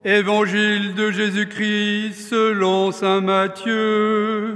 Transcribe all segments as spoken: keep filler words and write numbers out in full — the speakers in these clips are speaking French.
Évangile de Jésus-Christ selon saint Matthieu.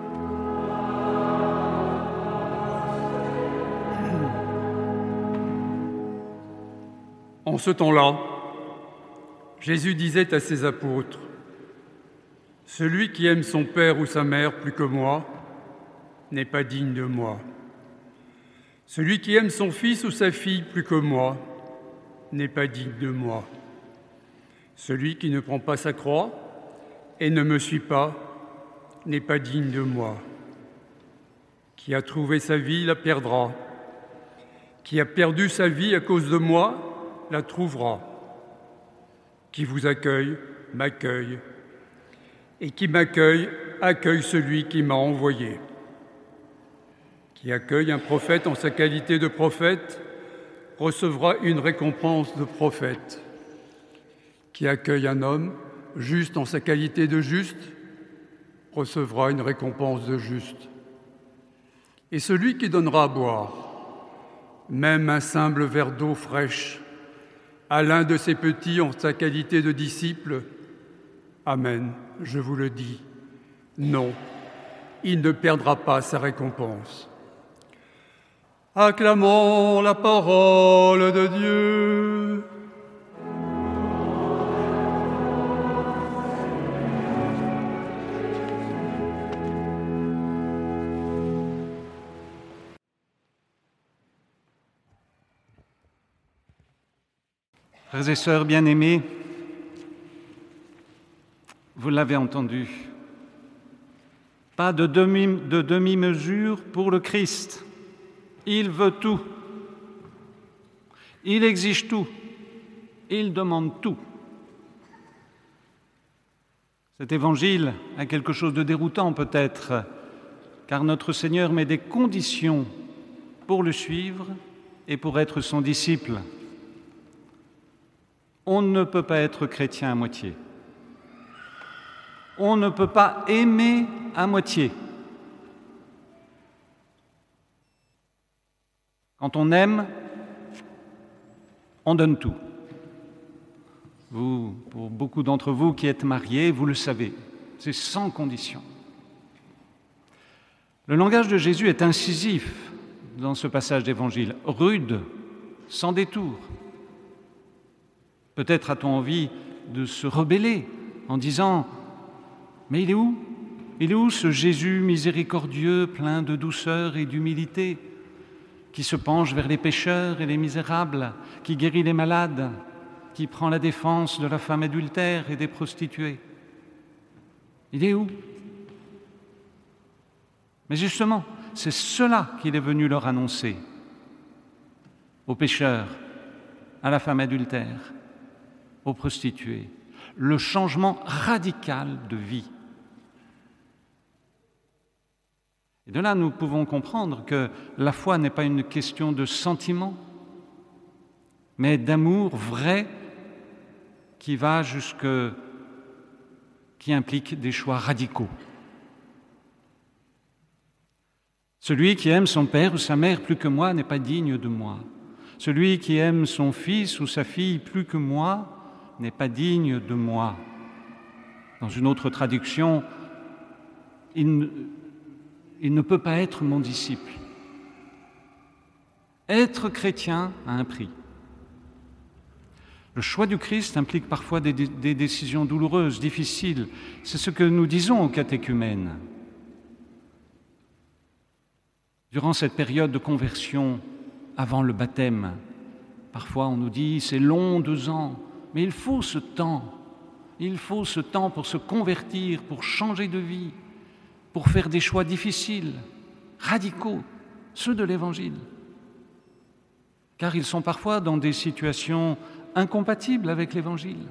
En ce temps-là, Jésus disait à ses apôtres : « Celui qui aime son père ou sa mère plus que moi n'est pas digne de moi. Celui qui aime son fils ou sa fille plus que moi n'est pas digne de moi. Celui qui ne prend pas sa croix et ne me suit pas n'est pas digne de moi. Qui a trouvé sa vie la perdra. Qui a perdu sa vie à cause de moi la trouvera. Qui vous accueille m'accueille. Et qui m'accueille accueille celui qui m'a envoyé. Qui accueille un prophète en sa qualité de prophète recevra une récompense de prophète. Qui accueille un homme juste en sa qualité de juste recevra une récompense de juste. Et celui qui donnera à boire, même un simple verre d'eau fraîche, à l'un de ses petits en sa qualité de disciple, amen, je vous le dis, non, il ne perdra pas sa récompense. Acclamons la parole de Dieu. Frères et sœurs bien-aimés, vous l'avez entendu, pas de demi, de demi-mesure pour le Christ. Il veut tout. Il exige tout. Il demande tout. Cet évangile a quelque chose de déroutant peut-être, car notre Seigneur met des conditions pour le suivre et pour être son disciple. On ne peut pas être chrétien à moitié. On ne peut pas aimer à moitié. Quand on aime, on donne tout. Vous, pour beaucoup d'entre vous qui êtes mariés, vous le savez, c'est sans condition. Le langage de Jésus est incisif dans ce passage d'évangile, rude, sans détour. Peut-être a-t-on envie de se rebeller en disant « Mais il est où ? Il est où ce Jésus miséricordieux, plein de douceur et d'humilité, qui se penche vers les pécheurs et les misérables, qui guérit les malades, qui prend la défense de la femme adultère et des prostituées ? Il est où ? » Mais justement, c'est cela qu'il est venu leur annoncer, aux pécheurs, à la femme adultère, aux prostituées, le changement radical de vie. Et de là, nous pouvons comprendre que la foi n'est pas une question de sentiment, mais d'amour vrai qui va jusque, qui implique des choix radicaux. Celui qui aime son père ou sa mère plus que moi n'est pas digne de moi. Celui qui aime son fils ou sa fille plus que moi n'est pas digne de moi. Dans une autre traduction, il ne, il ne peut pas être mon disciple. Être chrétien a un prix. Le choix du Christ implique parfois des, des décisions douloureuses, difficiles. C'est ce que nous disons aux catéchumènes. Durant cette période de conversion, avant le baptême, parfois on nous dit « c'est long, deux ans ». Mais il faut ce temps, il faut ce temps pour se convertir, pour changer de vie, pour faire des choix difficiles, radicaux, ceux de l'Évangile. Car ils sont parfois dans des situations incompatibles avec l'Évangile.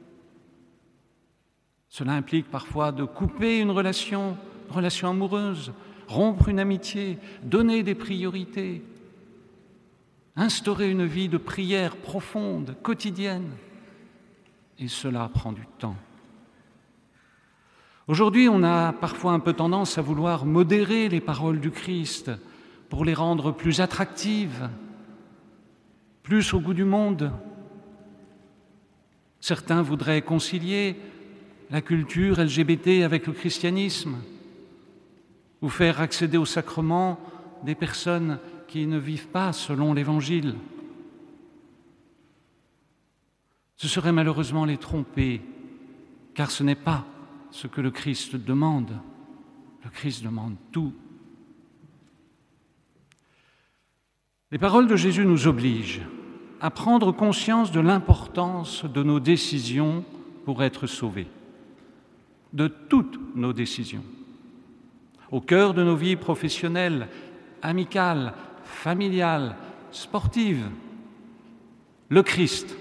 Cela implique parfois de couper une relation, une relation amoureuse, rompre une amitié, donner des priorités, instaurer une vie de prière profonde, quotidienne. Et cela prend du temps. Aujourd'hui, on a parfois un peu tendance à vouloir modérer les paroles du Christ pour les rendre plus attractives, plus au goût du monde. Certains voudraient concilier la culture L G B T avec le christianisme ou faire accéder au sacrement des personnes qui ne vivent pas selon l'Évangile. Ce serait malheureusement les tromper, car ce n'est pas ce que le Christ demande. Le Christ demande tout. Les paroles de Jésus nous obligent à prendre conscience de l'importance de nos décisions pour être sauvés, de toutes nos décisions, au cœur de nos vies professionnelles, amicales, familiales, sportives, le Christ.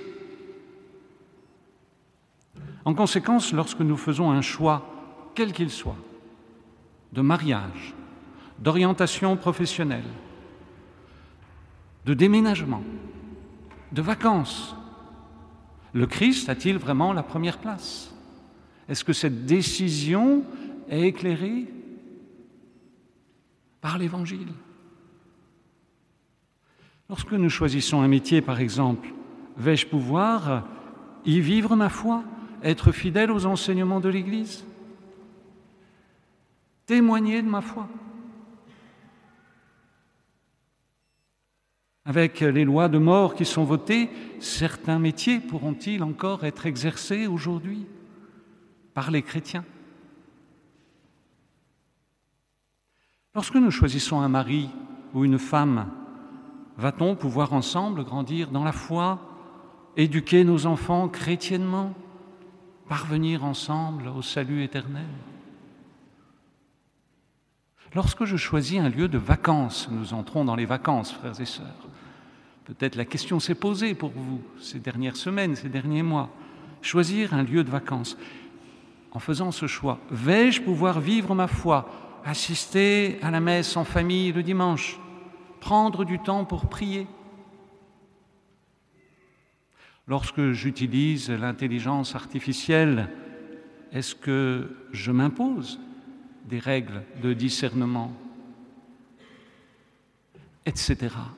En conséquence, lorsque nous faisons un choix, quel qu'il soit, de mariage, d'orientation professionnelle, de déménagement, de vacances, le Christ a-t-il vraiment la première place? Est-ce que cette décision est éclairée par l'Évangile? Lorsque nous choisissons un métier, par exemple, vais-je pouvoir y vivre ma foi, être fidèle aux enseignements de l'Église, témoigner de ma foi? Avec les lois de mort qui sont votées, certains métiers pourront-ils encore être exercés aujourd'hui par les chrétiens? Lorsque nous choisissons un mari ou une femme, va-t-on pouvoir ensemble grandir dans la foi, éduquer nos enfants chrétiennement, parvenir ensemble au salut éternel? Lorsque je choisis un lieu de vacances, nous entrons dans les vacances, frères et sœurs, peut-être la question s'est posée pour vous ces dernières semaines, ces derniers mois, choisir un lieu de vacances. En faisant ce choix, vais-je pouvoir vivre ma foi, assister à la messe en famille le dimanche, prendre du temps pour prier? Lorsque j'utilise l'intelligence artificielle, est-ce que je m'impose des règles de discernement, et cetera.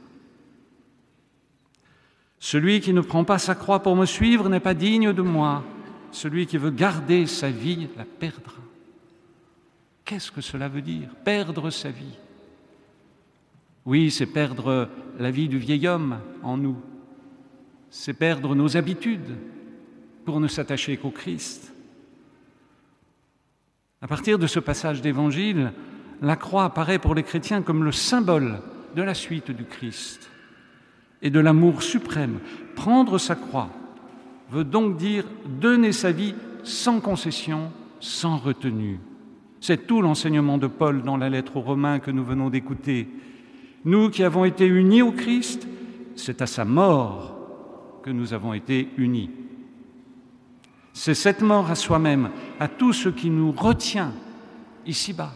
Celui qui ne prend pas sa croix pour me suivre n'est pas digne de moi. Celui qui veut garder sa vie la perdra. Qu'est-ce que cela veut dire, perdre sa vie? Oui, c'est perdre la vie du vieil homme en nous. C'est perdre nos habitudes pour ne s'attacher qu'au Christ. À partir de ce passage d'Évangile, la croix apparaît pour les chrétiens comme le symbole de la suite du Christ et de l'amour suprême. Prendre sa croix veut donc dire donner sa vie sans concession, sans retenue. C'est tout l'enseignement de Paul dans la lettre aux Romains que nous venons d'écouter. Nous qui avons été unis au Christ, c'est à sa mort que nous avons été unis. C'est cette mort à soi-même, à tout ce qui nous retient ici-bas.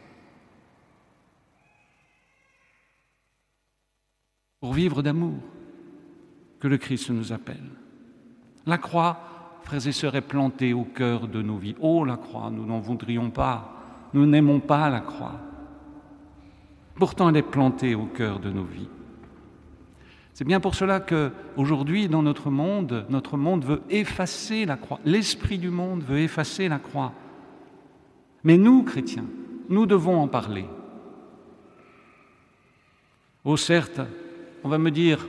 Pour vivre d'amour, que le Christ nous appelle. La croix, frères et sœurs, est plantée au cœur de nos vies. Oh, la croix, nous n'en voudrions pas, nous n'aimons pas la croix. Pourtant, elle est plantée au cœur de nos vies. C'est bien pour cela qu'aujourd'hui, dans notre monde, notre monde veut effacer la croix. L'esprit du monde veut effacer la croix. Mais nous, chrétiens, nous devons en parler. Oh, certes, on va me dire,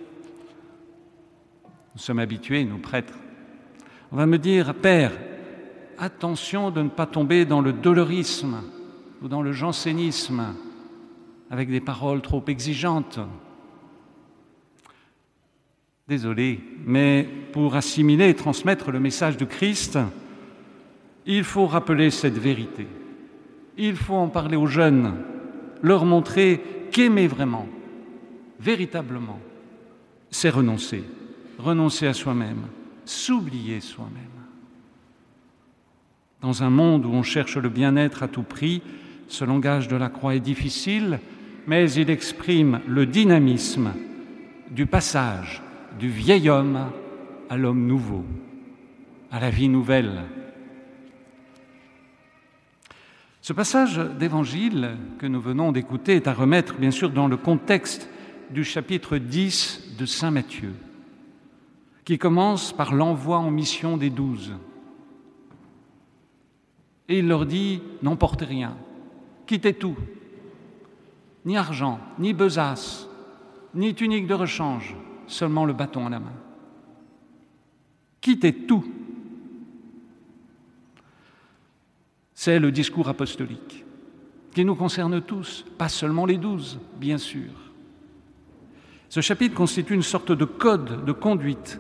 nous sommes habitués, nous prêtres, on va me dire, Père, attention de ne pas tomber dans le dolorisme ou dans le jansénisme avec des paroles trop exigeantes. Désolé, mais pour assimiler et transmettre le message de Christ, il faut rappeler cette vérité. Il faut en parler aux jeunes, leur montrer qu'aimer vraiment, véritablement, c'est renoncer, renoncer à soi-même, s'oublier soi-même. Dans un monde où on cherche le bien-être à tout prix, ce langage de la croix est difficile, mais il exprime le dynamisme du passage du vieil homme à l'homme nouveau, à la vie nouvelle. Ce passage d'évangile que nous venons d'écouter est à remettre, bien sûr, dans le contexte du chapitre dix de saint Matthieu, qui commence par l'envoi en mission des douze. Et il leur dit « N'emportez rien, quittez tout, ni argent, ni besace, ni tunique de rechange, seulement le bâton à la main. Quittez tout. » C'est le discours apostolique qui nous concerne tous, pas seulement les douze, bien sûr. Ce chapitre constitue une sorte de code de conduite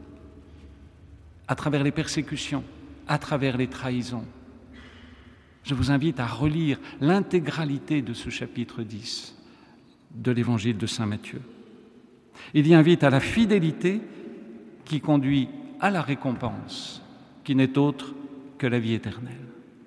à travers les persécutions, à travers les trahisons. Je vous invite à relire l'intégralité de ce chapitre dix de l'Évangile de saint Matthieu. Il y invite à la fidélité qui conduit à la récompense, qui n'est autre que la vie éternelle.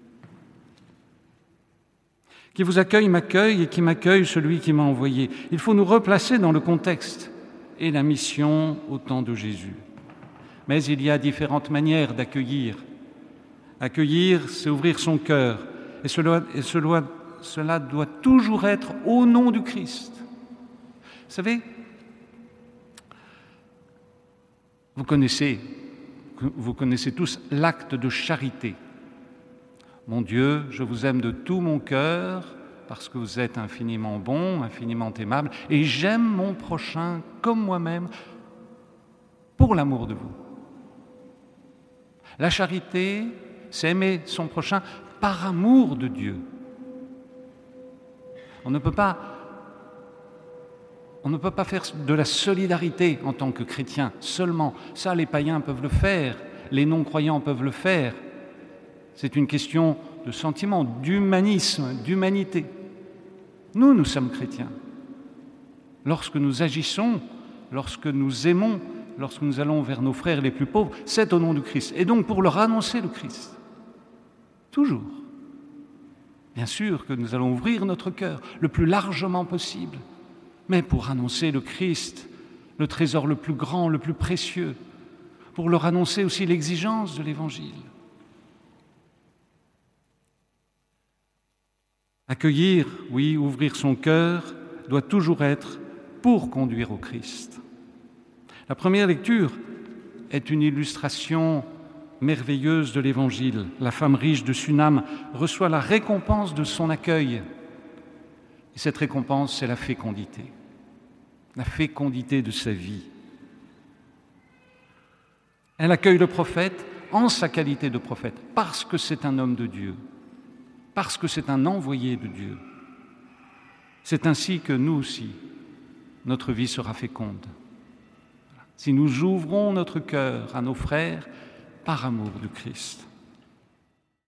Qui vous accueille m'accueille et qui m'accueille celui qui m'a envoyé. Il faut nous replacer dans le contexte et la mission au temps de Jésus. Mais il y a différentes manières d'accueillir. Accueillir, c'est ouvrir son cœur. Et cela, et cela, cela doit toujours être au nom du Christ. Vous savez, vous connaissez, vous connaissez tous l'acte de charité. Mon Dieu, je vous aime de tout mon cœur parce que vous êtes infiniment bon, infiniment aimable, et j'aime mon prochain comme moi-même pour l'amour de vous. La charité, c'est aimer son prochain par amour de Dieu. On ne peut pas, on ne peut pas faire de la solidarité en tant que chrétien seulement. Ça, les païens peuvent le faire, les non-croyants peuvent le faire. C'est une question de sentiment, d'humanisme, d'humanité. Nous, nous sommes chrétiens. Lorsque nous agissons, lorsque nous aimons, lorsque nous allons vers nos frères les plus pauvres, c'est au nom du Christ. Et donc pour leur annoncer le Christ. Toujours. Bien sûr que nous allons ouvrir notre cœur le plus largement possible, mais pour annoncer le Christ, le trésor le plus grand, le plus précieux, pour leur annoncer aussi l'exigence de l'Évangile. Accueillir, oui, ouvrir son cœur, doit toujours être pour conduire au Christ. La première lecture est une illustration merveilleuse de l'Évangile. La femme riche de Sunam reçoit la récompense de son accueil. Et cette récompense, c'est la fécondité. La fécondité de sa vie. Elle accueille le prophète en sa qualité de prophète, parce que c'est un homme de Dieu, parce que c'est un envoyé de Dieu. C'est ainsi que nous aussi, notre vie sera féconde. Si nous ouvrons notre cœur à nos frères par amour du Christ.